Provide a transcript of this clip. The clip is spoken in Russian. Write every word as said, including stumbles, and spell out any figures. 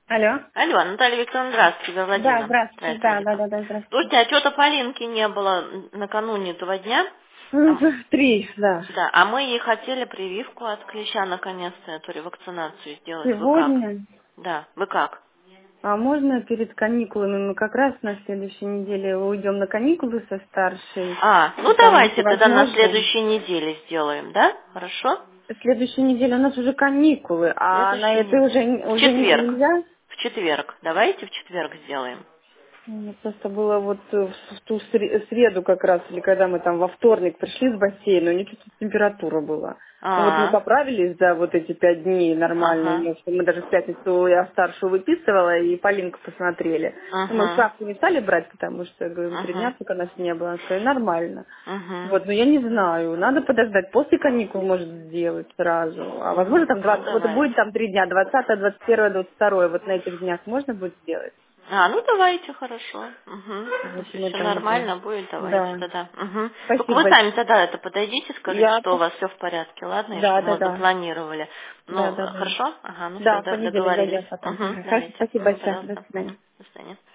Алло. Алло, Наталья Викторовна, здравствуйте, Вера Да, Владимировна. здравствуйте. Здравствуйте, Да, да, Владимировна. да, да, здравствуйте. Слушайте, а что-то Полинки не было накануне этого дня. А Ну, м- Три, да. Да, а мы ей хотели прививку от клеща наконец-то, эту ревакцинацию сделать. Вы как? Сегодня. Да, вы как? А можно перед каникулами? Мы как раз на следующей неделе уйдем на каникулы со старшей. А, ну Там, если давайте тогда на возможно. следующей неделе сделаем, да? Хорошо? Следующей неделе у нас уже каникулы, а на Следующей этой не... уже, В уже четверг. нельзя. В четверг. Давайте в четверг сделаем. Мне просто было вот э, в ту сре- среду как раз, или когда мы там во вторник пришли с бассейна, у нее чуть-чуть температура была. Ну вот мы А, поправились за вот эти пять дней нормально, ага, ну, что мы даже в пятницу я старшую выписывала и Полинку посмотрели. Ну, мы ага, справку не стали брать, потому что, говорю, три дня ага, только нас не было. Она сказала, нормально. ага. Вот, но я не знаю, надо подождать, после каникул может сделать сразу. А возможно М, там Ну двадцать, вот давайте. будет там три дня, двадцатое, двадцать первое, двадцать второе, вот на этих днях можно будет сделать? А, ну давайте, хорошо. Угу. Вот Если мы все там уже. нормально будет, давайте Да. тогда. Угу. Только Спасибо вы большое. сами тогда это подойдите, скажите, Я... что у пос- вас все в порядке, ладно, и Да, чтобы да, мы да. запланировали. Да, Ну, да, да. хорошо? Ага, ну все, Да, в понедельник договорились. зайдем потом. Угу, Ага, хорошо, давайте. спасибо Угу, большое. До пожалуйста. Угу. свидания. До свидания.